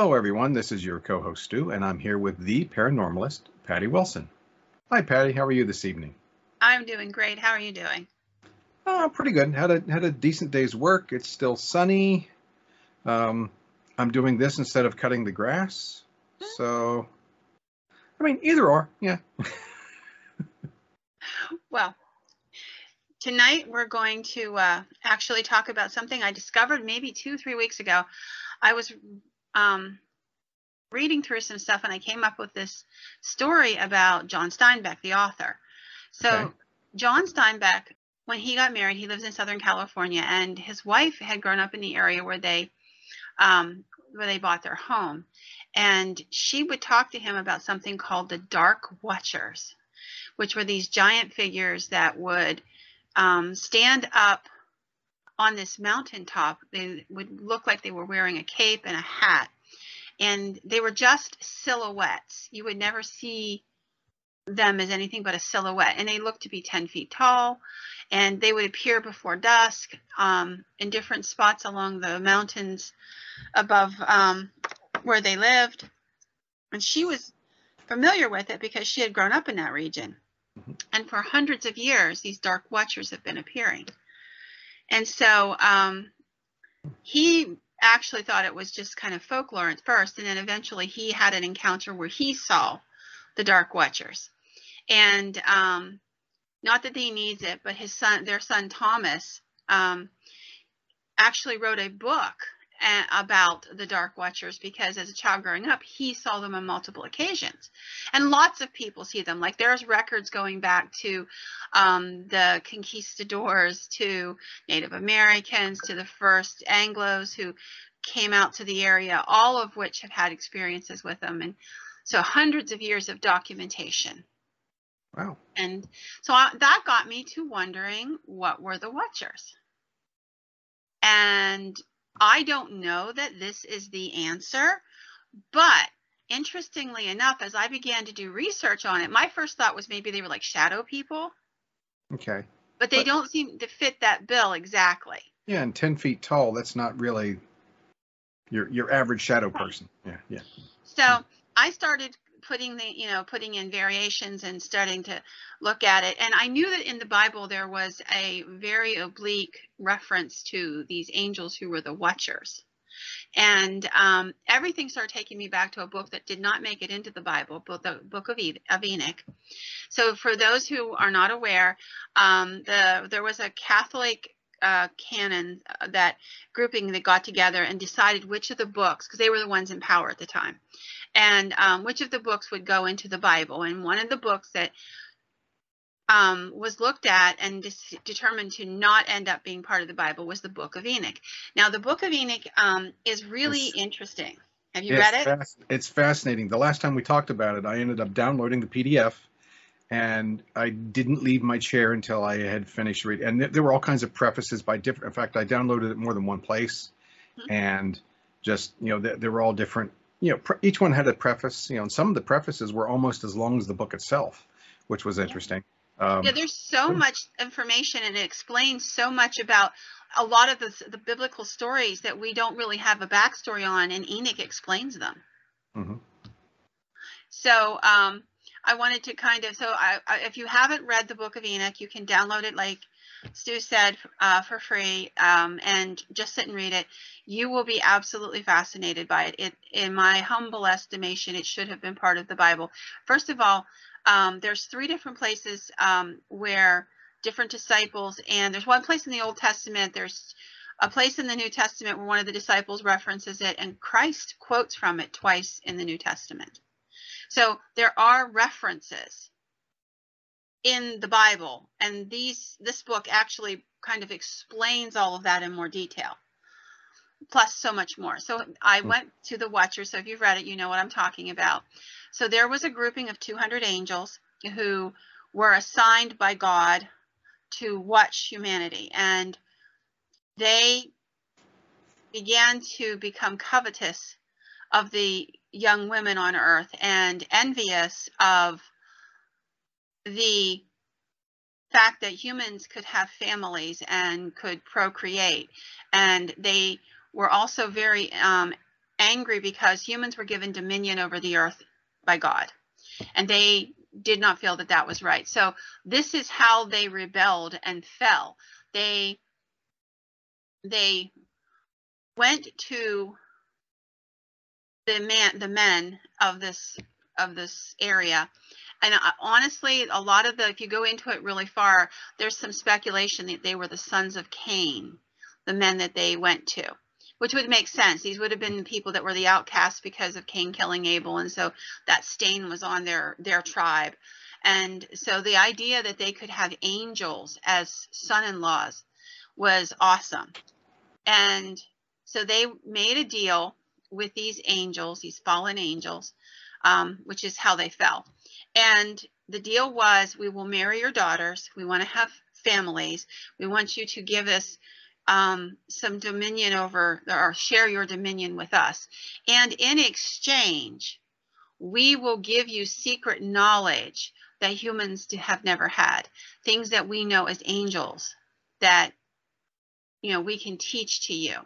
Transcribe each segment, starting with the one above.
Hello, everyone. This is your co-host, Stu, and I'm here with the paranormalist, Patty Wilson. Hi, Patty. How are you this evening? I'm doing great. How are you doing? Pretty good. Had a decent day's work. It's still sunny. I'm doing this instead of cutting the grass. So, I mean, either or, yeah. Well, tonight we're going to actually talk about something I discovered maybe 2-3 weeks ago. I was reading through some stuff and I came up with this story about John Steinbeck, the author. So Okay. John Steinbeck, when he got married, he lives in Southern California, and his wife had grown up in the area where they bought their home. And she would talk to him about something called the Dark Watchers, which were these giant figures that would stand up on this mountaintop. They would look like they were wearing a cape and a hat, and they were just silhouettes. You would never see them as anything but a silhouette, and they looked to be 10 feet tall, and they would appear before dusk in different spots along the mountains above where they lived. And she was familiar with it because she had grown up in that region. And for hundreds of years, these dark watchers have been appearing. And so he actually thought it was just kind of folklore at first, and then eventually he had an encounter where he saw the dark watchers. And not that he needs it, but their son Thomas, actually wrote a book about the Dark Watchers, because as a child growing up, he saw them on multiple occasions. And lots of people see them. Like, there's records going back to the conquistadors, to Native Americans, to the first Anglos who came out to the area, all of which have had experiences with them. And so hundreds of years of documentation. Wow. And so that got me to wondering, what were the Watchers? And I don't know that this is the answer, but interestingly enough, as I began to do research on it, my first thought was maybe they were like shadow people. Okay. But they don't seem to fit that bill exactly. Yeah, and 10 feet tall, that's not really your average shadow person. Yeah. So I started putting in variations and starting to look at it. And I knew that in the Bible there was a very oblique reference to these angels who were the Watchers. And everything started taking me back to a book that did not make it into the Bible, but the Book of Enoch. So for those who are not aware, there was a Catholic canon, that grouping that got together and decided which of the books, because they were the ones in power at the time, and which of the books would go into the Bible. And one of the books that was looked at and determined to not end up being part of the Bible was the Book of Enoch. Now, the Book of Enoch is really interesting. Have you read it? It's fascinating. The last time we talked about it, I ended up downloading the PDF, and I didn't leave my chair until I had finished reading. And there were all kinds of prefaces by different. In fact, I downloaded it more than one place, and just they were all different. Each one had a preface. And some of the prefaces were almost as long as the book itself, which was interesting. Yeah, there's so much information, and it explains so much about a lot of the biblical stories that we don't really have a backstory on, and Enoch explains them. Mm-hmm. So I wanted to if you haven't read the Book of Enoch, you can download it, like Stu said, for free, and just sit and read it. You will be absolutely fascinated by it. In my humble estimation, it should have been part of the Bible. First of all, there's 3 different places where different disciples, and there's one place in the Old Testament, there's a place in the New Testament where one of the disciples references it, and Christ quotes from it twice in the New Testament. So there are references in the Bible, and this book actually kind of explains all of that in more detail, plus so much more. So I went to the Watchers. So if you've read it, you know what I'm talking about. So there was a grouping of 200 angels who were assigned by God to watch humanity, and they began to become covetous of the young women on earth and envious of the fact that humans could have families and could procreate. And they were also very angry because humans were given dominion over the earth by God, and they did not feel that that was right. So this is how they rebelled and fell. They went to the men of this area. And honestly, a lot of if you go into it really far, there's some speculation that they were the sons of Cain, the men that they went to, which would make sense. These would have been the people that were the outcasts because of Cain killing Abel. And so that stain was on their tribe. And so the idea that they could have angels as son-in-laws was awesome. And so they made a deal with these angels, these fallen angels, which is how they fell. And the deal was, we will marry your daughters. We want to have families. We want you to give us some dominion over, or share your dominion with us. And in exchange, we will give you secret knowledge that humans have never had. Things that we know as angels that, we can teach to you.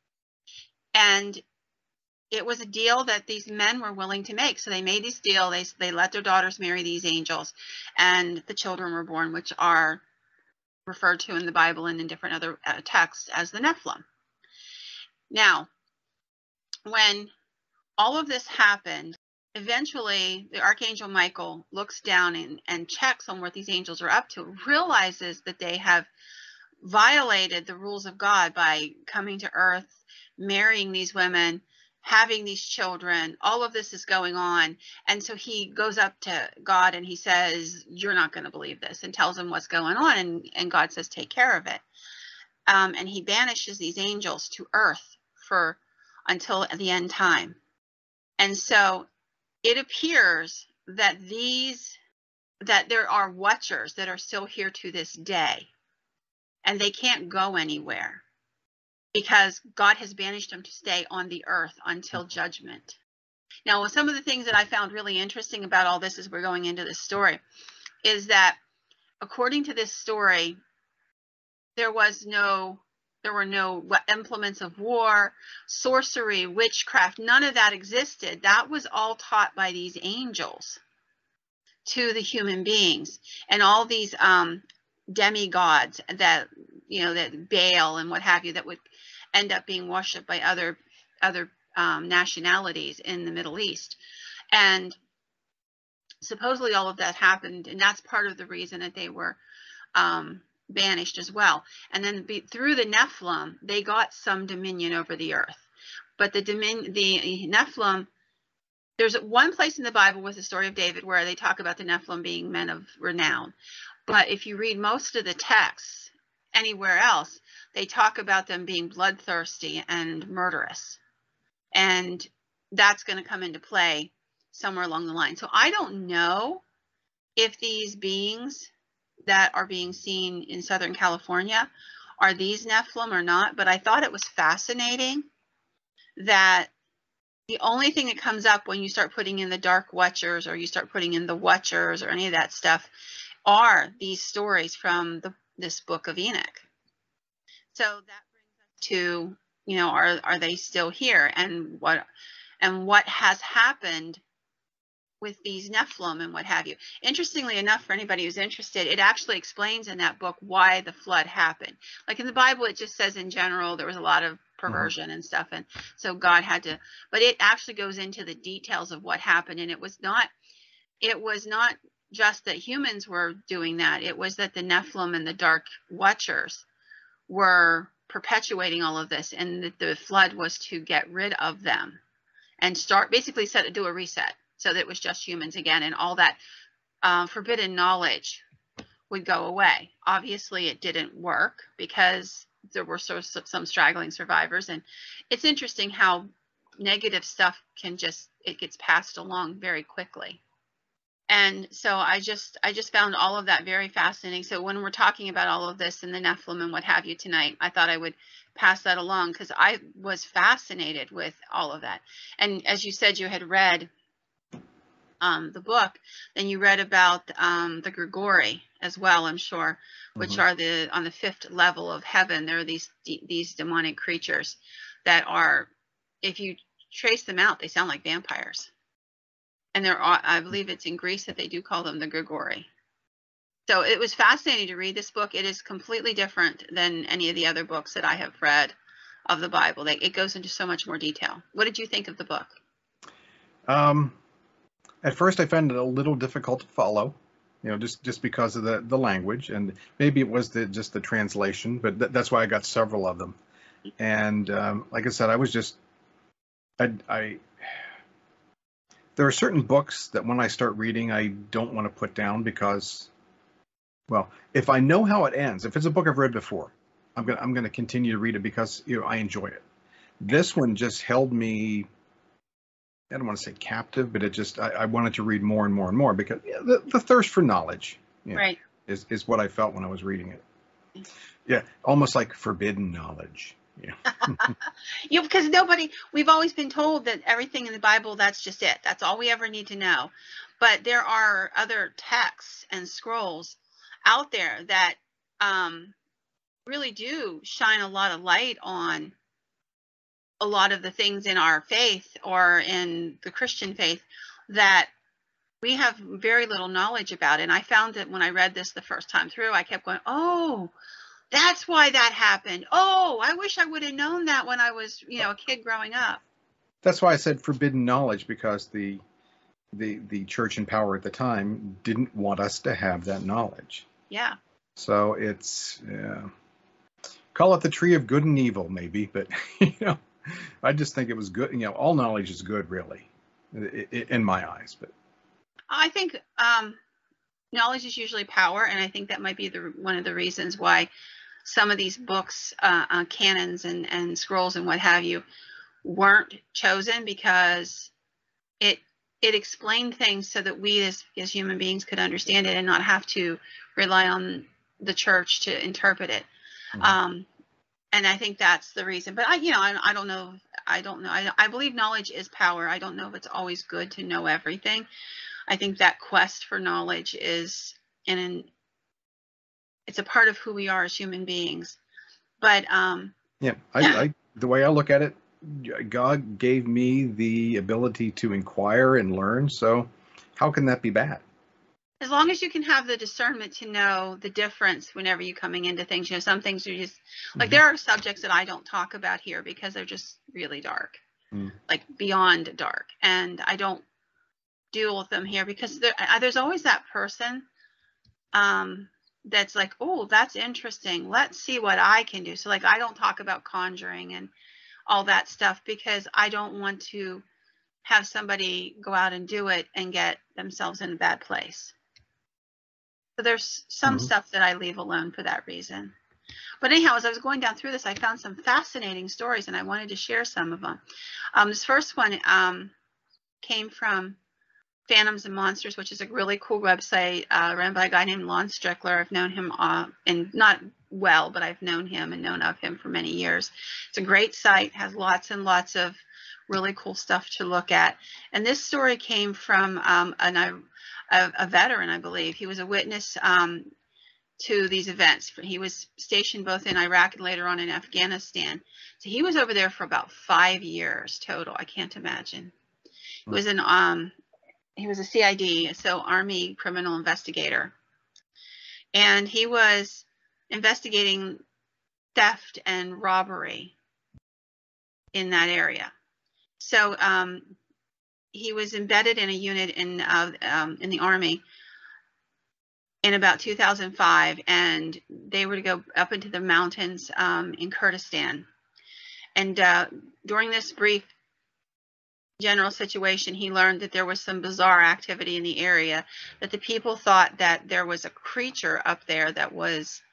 And it was a deal that these men were willing to make. So they made this deal. They let their daughters marry these angels, and the children were born, which are referred to in the Bible and in different other texts as the Nephilim. Now, when all of this happened, eventually the Archangel Michael looks down and checks on what these angels are up to, realizes that they have violated the rules of God by coming to earth, marrying these women, having these children. All of this is going on. And so he goes up to God and he says, you're not going to believe this, and tells him what's going on. And God says, take care of it. And he banishes these angels to earth until the end time. And so it appears that there are watchers that are still here to this day, and they can't go anywhere because God has banished them to stay on the earth until judgment. Now, some of the things that I found really interesting about all this as we're going into this story is that according to this story, there were no implements of war, sorcery, witchcraft. None of that existed. That was all taught by these angels to the human beings, and all these demigods that Baal and what have you, that would end up being worshipped by other nationalities in the Middle East. And supposedly all of that happened, and that's part of the reason that they were banished as well. And then through the Nephilim, they got some dominion over the earth. But the Nephilim, there's one place in the Bible with the story of David where they talk about the Nephilim being men of renown. But if you read most of the texts anywhere else, they talk about them being bloodthirsty and murderous. And that's going to come into play somewhere along the line. So I don't know if these beings that are being seen in Southern California are these Nephilim or not, but I thought it was fascinating that the only thing that comes up when you start putting in the Dark Watchers, or you start putting in the Watchers, or any of that stuff, are these stories from this book of Enoch. So that brings us to, are they still here, and what has happened with these Nephilim and what have you. Interestingly enough, for anybody who's interested, it actually explains in that book why the flood happened. Like in the Bible, it just says in general there was a lot of perversion and stuff, and so God had to, but it actually goes into the details of what happened. And it was not just that humans were doing that. It was that the Nephilim and the Dark Watchers were perpetuating all of this, and that the flood was to get rid of them and do a reset, so that it was just humans again, and all that forbidden knowledge would go away. Obviously, it didn't work because there were some straggling survivors, and it's interesting how negative stuff it gets passed along very quickly. And so I just found all of that very fascinating. So when we're talking about all of this and the Nephilim and what have you tonight, I thought I would pass that along because I was fascinated with all of that. And as you said, you had read the book, then you read about the Grigori as well, I'm sure, which are on the 5th level of heaven. There are these demonic creatures that are, if you trace them out, they sound like vampires. And I believe it's in Greece that they do call them the Grigori. So it was fascinating to read this book. It is completely different than any of the other books that I have read of the Bible. It goes into so much more detail. What did you think of the book? At first, I found it a little difficult to follow, just because of the language, and maybe it was just the translation, but that's why I got several of them. And like I said, I was just, there are certain books that when I start reading, I don't want to put down because, well, if I know how it ends, if it's a book I've read before, I'm gonna continue to read it because I enjoy it. This one just held me, I don't want to say captive, but it just, I wanted to read more and more and more because the thirst for knowledge, right, is what I felt when I was reading it. Yeah, almost like forbidden knowledge. Yeah. Because we've always been told that everything in the Bible, that's just it. That's all we ever need to know. But there are other texts and scrolls out there that really do shine a lot of light on a lot of the things in our faith or in the Christian faith that we have very little knowledge about. And I found that when I read this the first time through, I kept going, oh, that's why that happened. Oh, I wish I would have known that when I was, a kid growing up. That's why I said forbidden knowledge, because the church in power at the time didn't want us to have that knowledge. Yeah. So it's, call it the tree of good and evil, maybe, but I just think it was good. All knowledge is good, really, in my eyes. But I think knowledge is usually power, and I think that might be one of the reasons why some of these books, canons and scrolls and what have you, weren't chosen, because it explained things so that we as human beings could understand it and not have to rely on the church to interpret it. Mm-hmm. And I think that's the reason. But I don't know. I believe knowledge is power. I don't know if it's always good to know everything. I think that quest for knowledge is it's a part of who we are as human beings. But yeah, the way I look at it, God gave me the ability to inquire and learn. So how can that be bad? As long as you can have the discernment to know the difference whenever you're coming into things. Some things are just like, there are subjects that I don't talk about here because they're just really dark, like beyond dark. And I don't deal with them here because there's always that person that's like, oh, that's interesting. Let's see what I can do. So like, I don't talk about conjuring and all that stuff because I don't want to have somebody go out and do it and get themselves in a bad place. So there's some stuff that I leave alone for that reason. But anyhow, as I was going down through this, I found some fascinating stories and I wanted to share some of them. This first one came from Phantoms and Monsters, which is a really cool website run by a guy named Lon Strickler. I've known him, and not well, but I've known him and known of him for many years. It's a great site, has lots and lots of really cool stuff to look at. And this story came from a veteran, I believe. He was a witness to these events. He was stationed both in Iraq and later on in Afghanistan. So he was over there for about 5 years total. I can't imagine. He was he was a CID, so Army criminal investigator. And he was investigating theft and robbery in that area. So he was embedded in a unit in the Army in about 2005, and they were to go up into the mountains in Kurdistan. And during this brief general situation, he learned that there was some bizarre activity in the area, that the people thought that there was a creature up there that was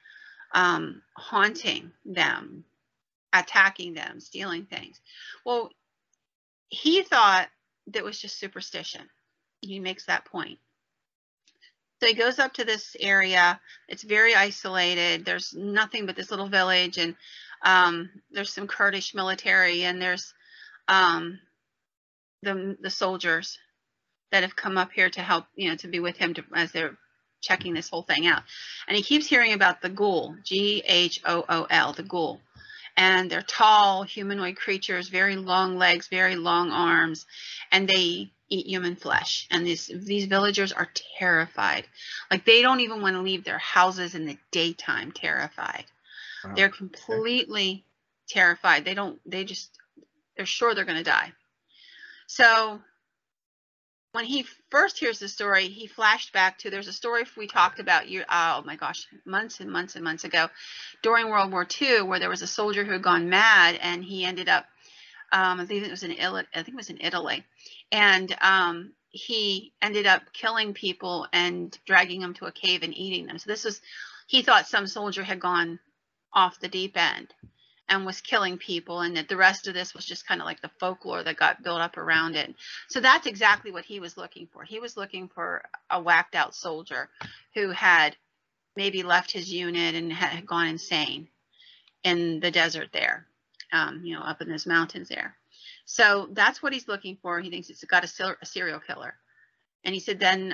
haunting them, attacking them, stealing things. Well, he thought that was just superstition. He makes that point. So he goes up to this area. It's very isolated. There's nothing but this little village, and there's some Kurdish military, and there's the soldiers that have come up here to help, to be with him as they're checking this whole thing out. And he keeps hearing about the ghoul, Ghool, the ghoul. and they're tall humanoid creatures, very long legs, very long arms, and they eat human flesh. And these villagers are terrified. Like, they don't even want to leave their houses in the daytime, terrified. Wow. They're completely terrified. They're sure they're going to die. So when he first hears the story, he flashed back to, there's a story we talked about, oh my gosh, months and months and months ago, during World War II, where there was a soldier who had gone mad, and he ended up, I think it was in Italy, and he ended up killing people and dragging them to a cave and eating them. So he thought some soldier had gone off the deep end and was killing people, and that the rest of this was just kind of like the folklore that got built up around it. So that's exactly what he was looking for. He was looking for a whacked out soldier who had maybe left his unit and had gone insane in the desert there, up in those mountains there. So that's what he's looking for. He thinks it's got a serial killer. And he said then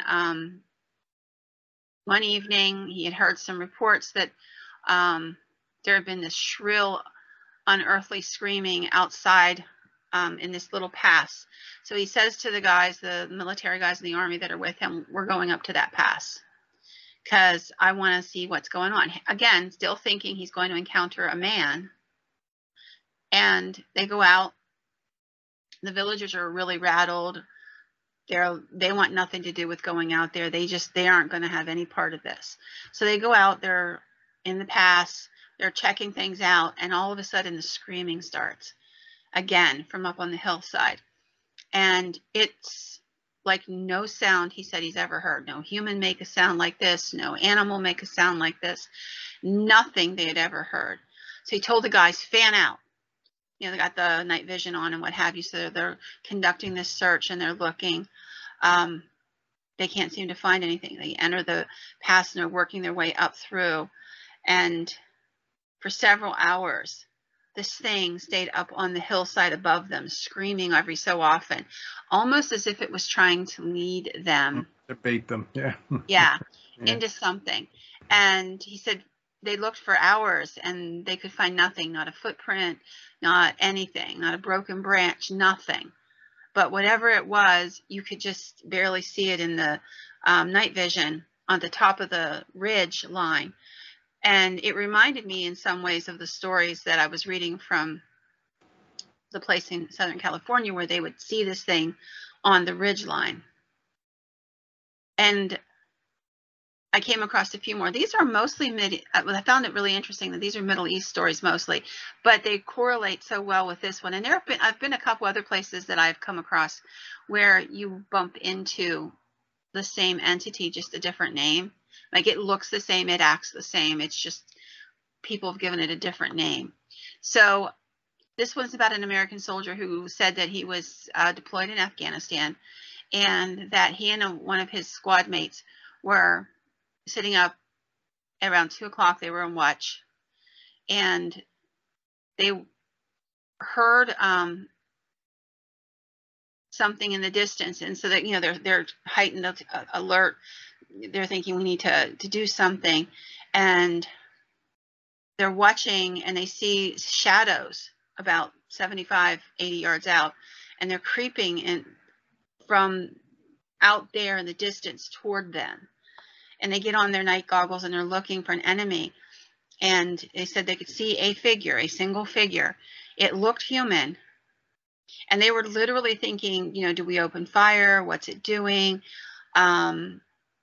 one evening he had heard some reports that there had been this shrill, unearthly screaming outside in this little pass. So he says to the guys, the military guys in the army that are with him, we're going up to that pass because I want to see what's going on. Again, still thinking he's going to encounter a man. And they go out. The villagers are really rattled. They want nothing to do with going out there. They aren't going to have any part of this. So they go out, they're in the pass, they're checking things out, and all of a sudden the screaming starts again from up on the hillside. And it's like no sound he said he's ever heard. No human make a sound like this, no animal make a sound like this, nothing they had ever heard. So he told the guys, fan out. They got the night vision on and what have you, so they're conducting this search and they're looking. They can't seem to find anything. They enter the pass and they're working their way up through, and for several hours this thing stayed up on the hillside above them, screaming every so often, almost as if it was trying to lead them, to bait them, yeah, into something. And he said they looked for hours and they could find nothing, not a footprint, not anything, not a broken branch, nothing. But whatever it was, you could just barely see it in the night vision on the top of the ridge line. And it reminded me in some ways of the stories that I was reading from the place in Southern California where they would see this thing on the ridge line. And I came across a few more. These are mostly I found it really interesting that these are Middle East stories mostly, but they correlate so well with this one. And I've been a couple other places that I've come across where you bump into the same entity, just a different name. Like, it looks the same, it acts the same. It's just people have given it a different name. So this one's about an American soldier who said that he was deployed in Afghanistan, and that he and one of his squad mates were sitting up around 2 o'clock. They were on watch, and they heard something in the distance, and so that they're heightened alert. They're thinking we need to do something, and they're watching, and they see shadows about 75, 80 yards out, and they're creeping in from out there in the distance toward them. And they get on their night goggles and they're looking for an enemy. And they said they could see a figure, a single figure. It looked human. And they were literally thinking, do we open fire? What's it doing? And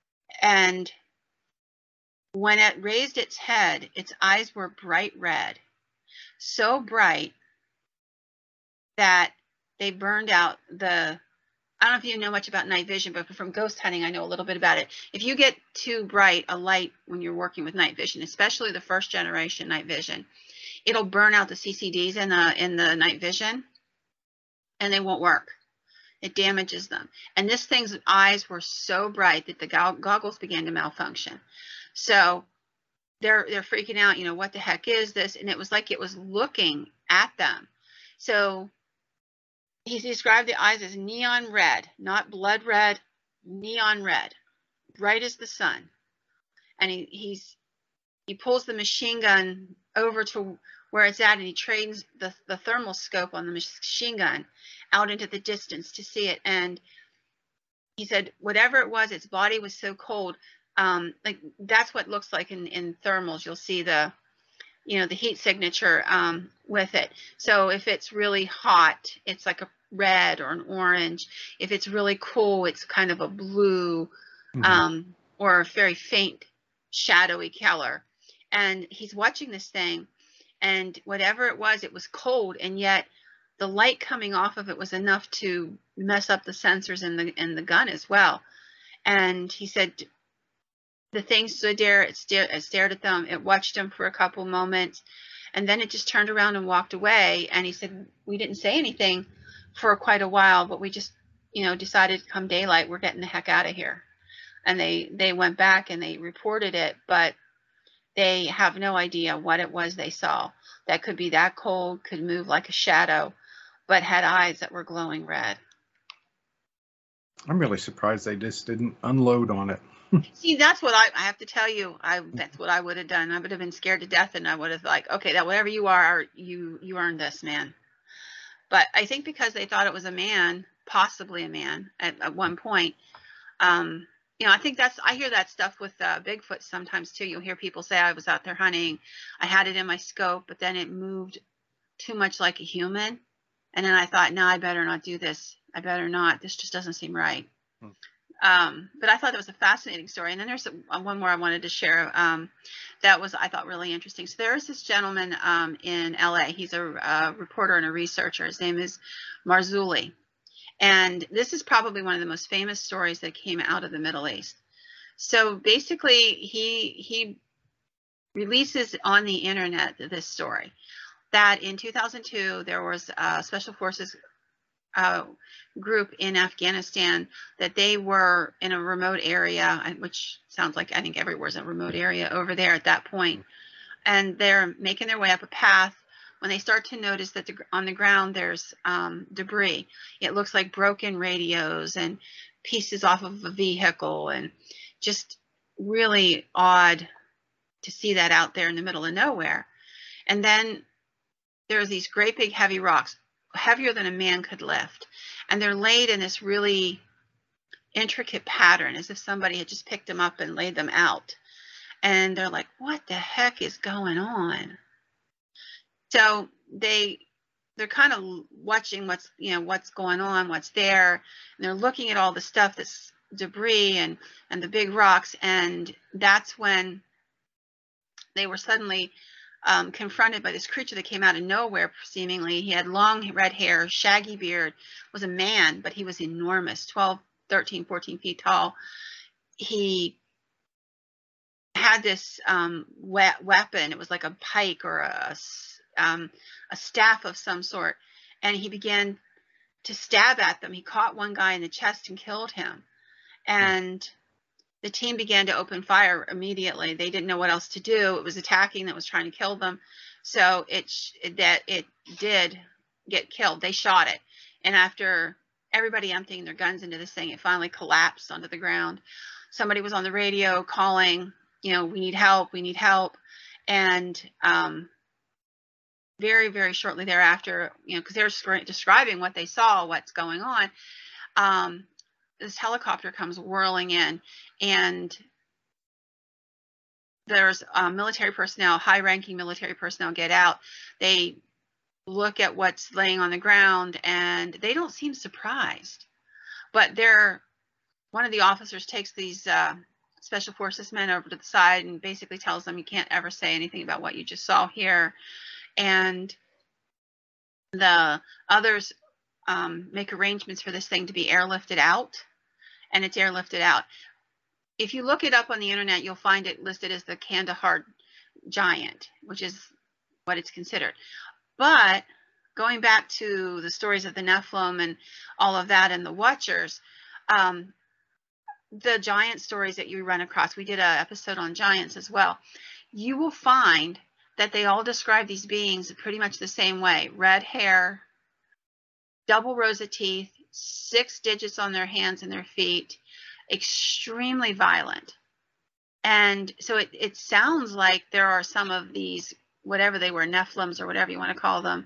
when it raised its head, its eyes were bright red. So bright that they burned out I don't know if you know much about night vision, but from ghost hunting, I know a little bit about it. If you get too bright a light when you're working with night vision, especially the first generation night vision, it'll burn out the CCDs in the night vision, and they won't work. It damages them. And this thing's eyes were so bright that the goggles began to malfunction. So they're freaking out. What the heck is this? And it was like it was looking at them. So he described the eyes as neon red, not blood red, neon red, bright as the sun. And he pulls the machine gun over to where it's at, and he trains the thermal scope on the machine gun out into the distance to see it. And he said whatever it was, its body was so cold. Like that's what it looks like in thermals. You'll see the the heat signature with it. So if it's really hot, it's like a red or an orange. If it's really cool, it's kind of a blue or a very faint shadowy color. And he's watching this thing, and whatever it was cold, and yet the light coming off of it was enough to mess up the sensors in the gun as well. And he said the thing stood there, it stared at them, it watched them for a couple moments, and then it just turned around and walked away. And he said, we didn't say anything for quite a while, but we just, decided come daylight, we're getting the heck out of here. And they went back and they reported it, but they have no idea what it was they saw. That could be that cold, could move like a shadow, but had eyes that were glowing red. I'm really surprised they just didn't unload on it. See, that's what I have to tell you. That's what I would have done. I would have been scared to death, and I would have like, okay, that whatever you are, you earned this, man. But I think because they thought it was a man, possibly a man at one point, I think I hear that stuff with Bigfoot sometimes too. You'll hear people say, I was out there hunting, I had it in my scope, but then it moved too much like a human. And then I thought, no, I better not do this. I better not. This just doesn't seem right. But I thought it was a fascinating story. And then there's one more I wanted to share that was, I thought, really interesting. So there's this gentleman in LA. He's a reporter and a researcher. His name is Marzulli. And this is probably one of the most famous stories that came out of the Middle East. So basically, he releases on the internet this story that in 2002, there was a special forces group in Afghanistan, that they were in a remote area, which sounds like I think everywhere's a remote area over there at that point. And they're making their way up a path when they start to notice that on the ground there's debris. It looks like broken radios and pieces off of a vehicle, and just really odd to see that out there in the middle of nowhere. And then there's these great big heavy rocks, heavier than a man could lift, and they're laid in this really intricate pattern as if somebody had just picked them up and laid them out. And they're like, what the heck is going on? So they're kind of watching what's going on, what's there, and they're looking at all the stuff that's debris and the big rocks. And that's when they were suddenly confronted by this creature that came out of nowhere, seemingly. He had long red hair, shaggy beard, was a man, but he was enormous, 12, 13, 14 feet tall. He had this weapon. It was like a pike or a staff of some sort, and he began to stab at them. He caught one guy in the chest and killed him. And the team began to open fire immediately. They didn't know what else to do. It was attacking that was trying to kill them. So it did get killed. They shot it. And after everybody emptying their guns into this thing, it finally collapsed onto the ground. Somebody was on the radio calling, we need help, we need help. And very, very shortly thereafter, because they're describing what they saw, what's going on, this helicopter comes whirling in, and there's military personnel, high-ranking military personnel get out. They look at what's laying on the ground, and they don't seem surprised. But one of the officers takes these special forces men over to the side and basically tells them, you can't ever say anything about what you just saw here. And the others make arrangements for this thing to be airlifted out, and it's airlifted out. If you look it up on the internet, you'll find it listed as the Kandahar giant, which is what it's considered. But going back to the stories of the Nephilim and all of that and the Watchers, the giant stories that you run across, we did an episode on giants as well, you will find that they all describe these beings pretty much the same way. Red hair, double rows of teeth, 6 digits on their hands and their feet, extremely violent. And so it sounds like there are some of these whatever they were, Nephilims or whatever you want to call them,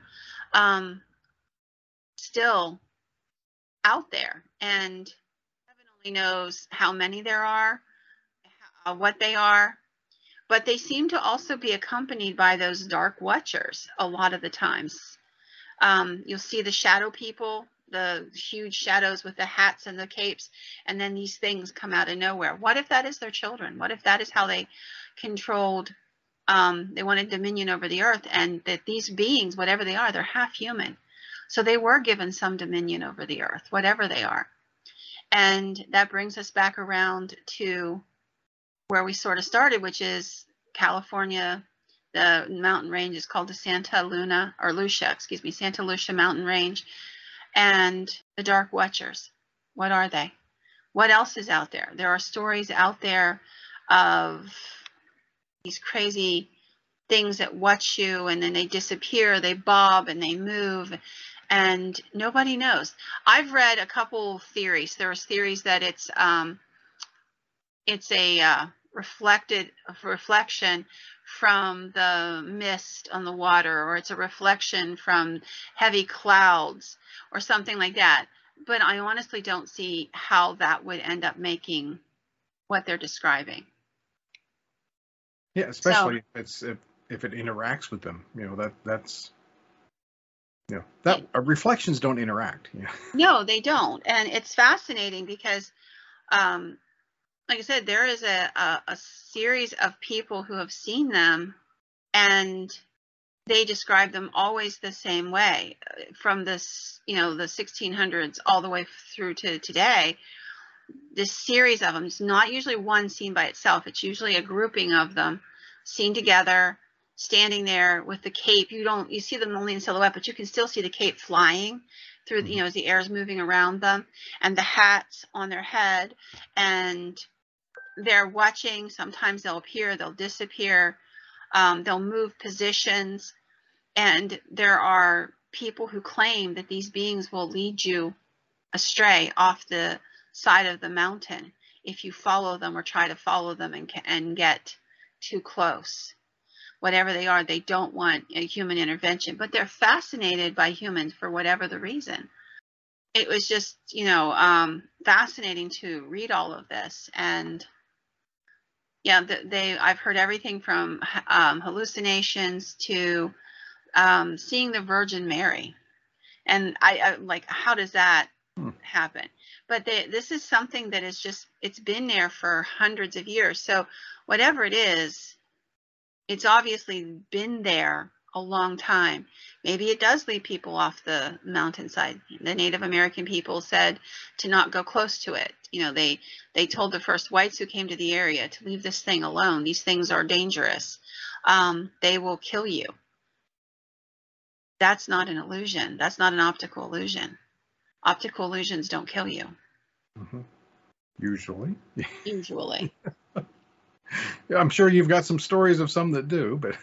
still out there. And heaven only knows how many there are, what they are. But they seem to also be accompanied by those dark watchers a lot of the times. You'll see the shadow people, the huge shadows with the hats and the capes, and then these things come out of nowhere. What if that is their children? What if that is how they controlled, they wanted dominion over the earth, and that these beings, whatever they are, they're half human. So they were given some dominion over the earth, whatever they are. And that brings us back around to where we sort of started, which is California. The mountain range is called the Santa Lucia mountain range. And the Dark Watchers, what are they? What else is out there? There are stories out there of these crazy things that watch you, and then they disappear, they bob and they move, and nobody knows. I've read a couple theories. There was theories that it's a reflection from the mist on the water, or it's a reflection from heavy clouds or something like that. But I honestly don't see how that would end up making what they're describing. Yeah, especially if it interacts with them. That's reflections don't interact. Yeah. No, they don't. And it's fascinating because like I said, there is a series of people who have seen them, and they describe them always the same way, from this, the 1600s all the way through to today. This series of them, it's not usually one seen by itself. It's usually a grouping of them seen together, standing there with the cape. You see them only in silhouette, but you can still see the cape flying through, as the air is moving around them, and the hats on their head, and they're watching. Sometimes they'll appear, they'll disappear, they'll move positions, and there are people who claim that these beings will lead you astray off the side of the mountain if you follow them or try to follow them and get too close. Whatever they are, they don't want a human intervention, but they're fascinated by humans for whatever the reason. It was just, fascinating to read all of this. And yeah, I've heard everything from hallucinations to seeing the Virgin Mary. And I like, how does that happen? But this is something that is it's been there for hundreds of years. So whatever it is, it's obviously been there a long time. Maybe it does lead people off the mountainside. The Native American people said to not go close to it. They told the first whites who came to the area to leave this thing alone. These things are dangerous. They will kill you. That's not an illusion. That's not an optical illusion. Optical illusions don't kill you. Mm-hmm. Usually. Usually. Yeah, I'm sure you've got some stories of some that do, but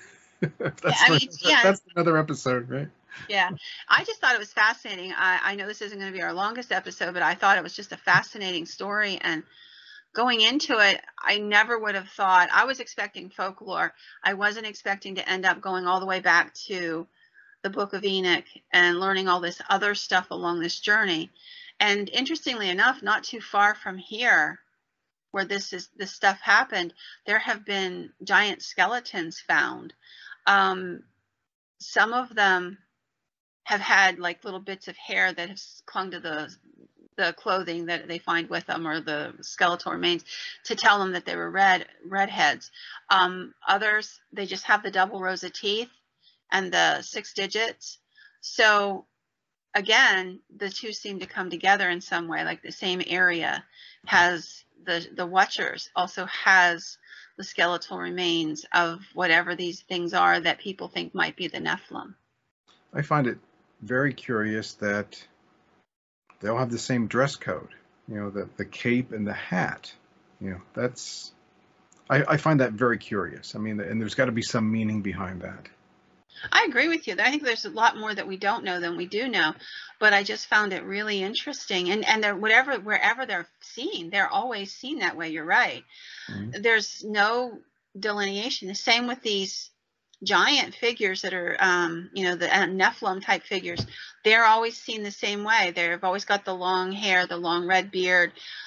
that's another episode, right? Yeah. I just thought it was fascinating. I know this isn't going to be our longest episode, but I thought it was just a fascinating story. And going into it, I never would have thought. I was expecting folklore. I wasn't expecting to end up going all the way back to the Book of Enoch and learning all this other stuff along this journey. And interestingly enough, not too far from here, where this stuff happened, there have been giant skeletons found. Some of them have had like little bits of hair that have clung to the clothing that they find with them, or the skeletal remains, to tell them that they were redheads. Others, they just have the double rows of teeth and the 6 digits. So again, the two seem to come together in some way. Like the same area has the Watchers also has the skeletal remains of whatever these things are that people think might be the Nephilim. I find it very curious that they all have the same dress code. The cape and the hat. I find that very curious. I mean, and there's got to be some meaning behind that. I agree with you. I think there's a lot more that we don't know than we do know, but I just found it really interesting. And they're wherever they're seen, they're always seen that way. You're right. Mm-hmm. There's no delineation. The same with these giant figures that are, the Nephilim type figures, they're always seen the same way. They've always got the long hair, the long red beard,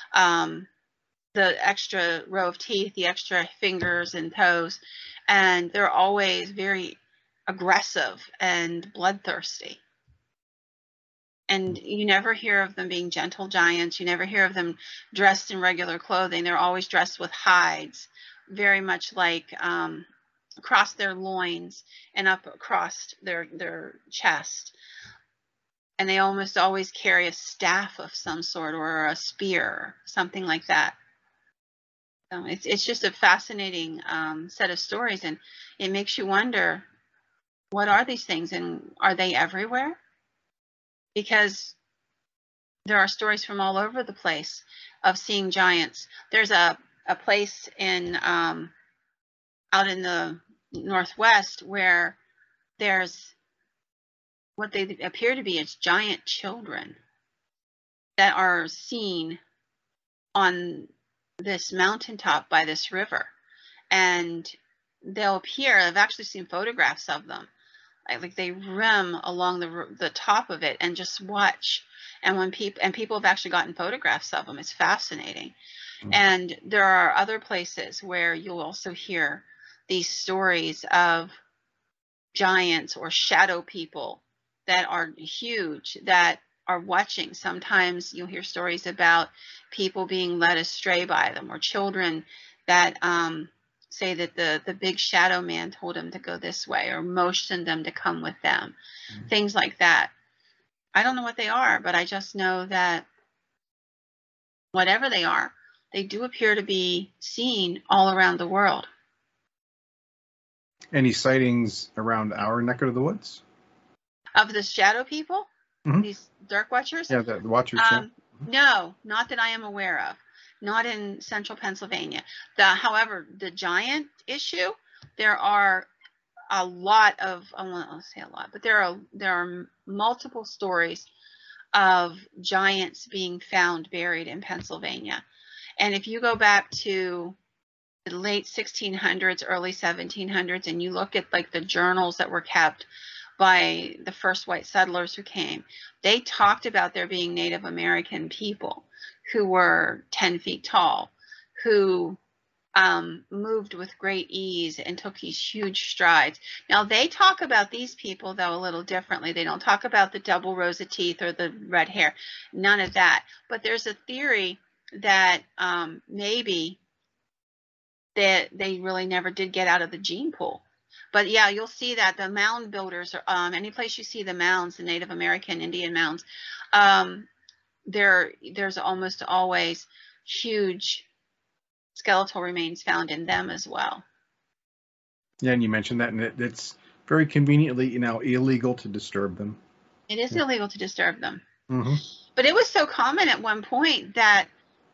the extra row of teeth, the extra fingers and toes, and they're always very aggressive and bloodthirsty. And you never hear of them being gentle giants. You never hear of them dressed in regular clothing. They're always dressed with hides, very much like across their loins and up across their chest. And they almost always carry a staff of some sort or a spear, something like that. So it's just a fascinating set of stories, and it makes you wonder, what are these things, and are they everywhere? Because there are stories from all over the place of seeing giants. There's a place in out in the Northwest where there's what they appear to be as giant children that are seen on this mountaintop by this river, and they'll appear. I've actually seen photographs of them. Like they rim along the top of it and just watch. And when people have actually gotten photographs of them, it's fascinating. Mm-hmm. And there are other places where you'll also hear these stories of giants or shadow people that are huge, that are watching. Sometimes you'll hear stories about people being led astray by them, or children that say that the big shadow man told them to go this way or motioned them to come with them. Mm-hmm. Things like that. I don't know what they are, but I just know that whatever they are, they do appear to be seen all around the world. Any sightings around our neck of the woods? Of the shadow people? Mm-hmm. These dark watchers? Yeah, the watchers. No, not that I am aware of. Not in central Pennsylvania. However, the giant issue, there are a lot of, I won't say a lot, but there are multiple stories of giants being found buried in Pennsylvania. And if you go back to the late 1600s, early 1700s, and you look at like the journals that were kept by the first white settlers who came, they talked about there being Native American people who were 10 feet tall, who moved with great ease and took these huge strides. Now, they talk about these people, though, a little differently. They don't talk about the double rows of teeth or the red hair, none of that. But there's a theory that maybe that they really never did get out of the gene pool. But yeah, you'll see that the mound builders are, any place you see the mounds, the Native American Indian mounds, there's almost always huge skeletal remains found in them as well. Yeah, and you mentioned that, and it's very conveniently, illegal to disturb them. It is illegal to disturb them. Mm-hmm. But it was so common at one point that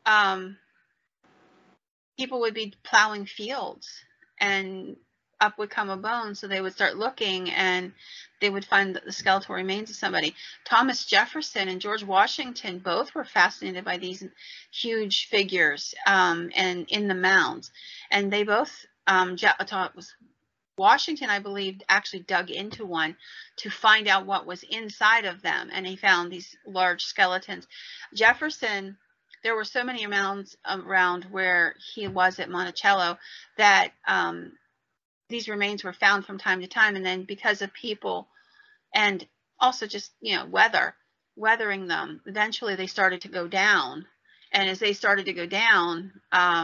people would be plowing fields and up would come a bone, so they would start looking and they would find the skeletal remains of somebody. Thomas Jefferson and George Washington both were fascinated by these huge figures and in the mounds, and they both Washington, I believe, actually dug into one to find out what was inside of them, and he found these large skeletons. Jefferson, there were so many mounds around where he was at Monticello that these remains were found from time to time, and then because of people and also just weathering them, eventually they started to go down, and as they started to go down,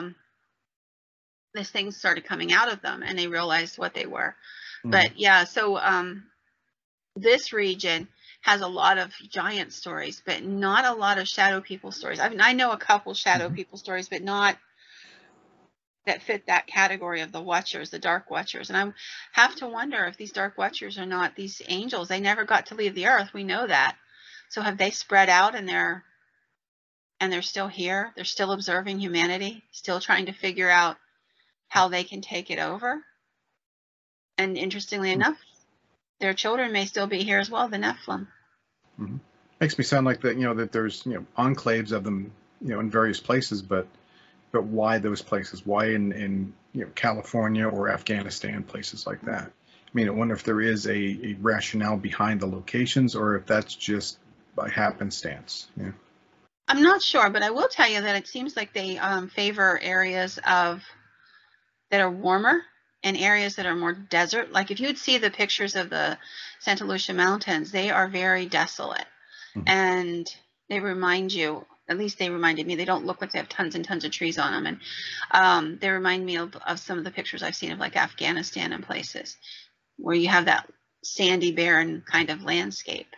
these things started coming out of them, and they realized what they were. Mm-hmm. But yeah, so this region has a lot of giant stories, but not a lot of shadow people stories. I mean, I know a couple shadow mm-hmm. people stories, but not that fit that category of the watchers, the dark watchers. And I have to wonder if these dark watchers are not these angels. They never got to leave the earth. We know that. So have they spread out and they're still here? They're still observing humanity, still trying to figure out how they can take it over. And interestingly enough, their children may still be here as well, the Nephilim. Mm-hmm. Makes me sound like that, that there's, enclaves of them, in various places, but why those places? Why in California or Afghanistan, places like that? I mean, I wonder if there is a rationale behind the locations or if that's just by happenstance. Yeah. I'm not sure, but I will tell you that it seems like they favor areas that are warmer and areas that are more desert. Like if you'd see the pictures of the Santa Lucia Mountains, they are very desolate. Mhm. And they remind you, at least they reminded me, they don't look like they have tons and tons of trees on them. And they remind me of some of the pictures I've seen of like Afghanistan and places where you have that sandy, barren kind of landscape.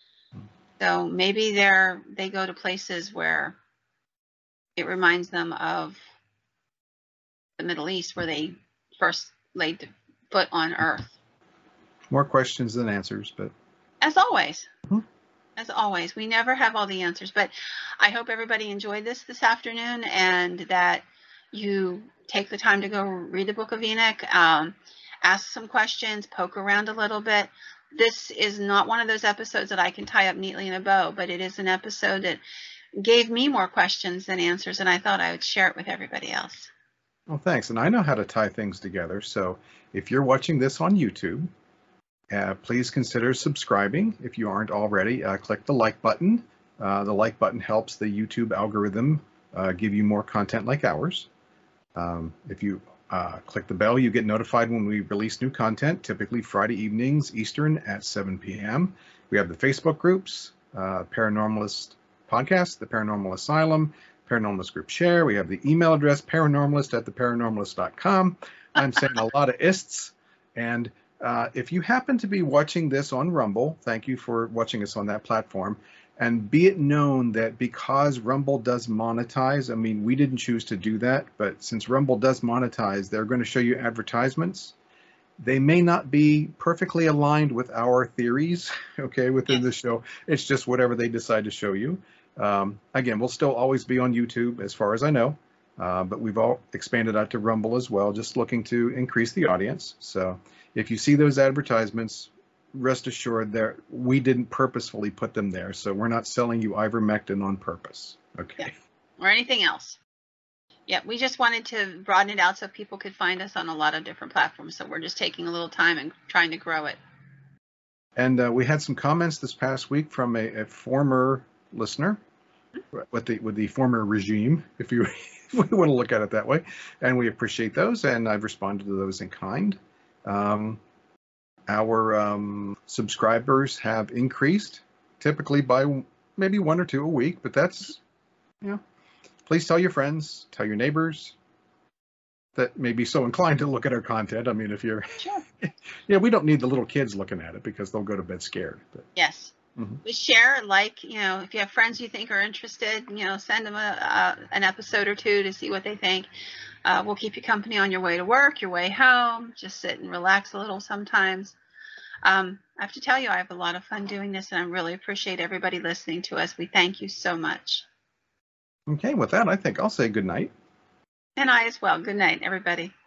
So maybe they go to places where it reminds them of the Middle East where they first laid foot on Earth. More questions than answers, but As always. Mhm. As always, we never have all the answers, but I hope everybody enjoyed this afternoon and that you take the time to go read the Book of Enoch, ask some questions, poke around a little bit. This is not one of those episodes that I can tie up neatly in a bow, but it is an episode that gave me more questions than answers, and I thought I would share it with everybody else. Well, thanks. And I know how to tie things together. So if you're watching this on YouTube, please consider subscribing. If you aren't already, click the like button. The like button helps the YouTube algorithm give you more content like ours. If you click the bell, you get notified when we release new content, typically Friday evenings Eastern at 7 p.m. We have the Facebook groups, Paranormalist Podcast, the Paranormal Asylum, Paranormalist Group Share. We have the email address, paranormalist@theparanormalist.com. I'm saying a lot of ists. And if you happen to be watching this on Rumble, thank you for watching us on that platform. And be it known that because Rumble does monetize, I mean, we didn't choose to do that, but since Rumble does monetize, they're going to show you advertisements. They may not be perfectly aligned with our theories, okay, within the show. It's just whatever they decide to show you. Again, we'll still always be on YouTube as far as I know, but we've all expanded out to Rumble as well, just looking to increase the audience. So if you see those advertisements, rest assured that we didn't purposefully put them there. So we're not selling you ivermectin on purpose. Okay. Yeah. Or anything else. Yeah, we just wanted to broaden it out so people could find us on a lot of different platforms. So we're just taking a little time and trying to grow it. And we had some comments this past week from a former listener with the former regime, if we want to look at it that way. And we appreciate those. And I've responded to those in kind. Our subscribers have increased, typically by maybe 1 or 2 a week, but that's, please tell your friends, tell your neighbors that may be so inclined to look at our content. I mean, if you're, Sure. We don't need the little kids looking at it because they'll go to bed scared. But. Yes. Mm-hmm. We share, if you have friends you think are interested, send them an episode or two to see what they think. We'll keep you company on your way to work, your way home. Just sit and relax a little sometimes. I have to tell you, I have a lot of fun doing this, and I really appreciate everybody listening to us. We thank you so much. Okay, with that, I think I'll say good night. And I as well. Good night, everybody.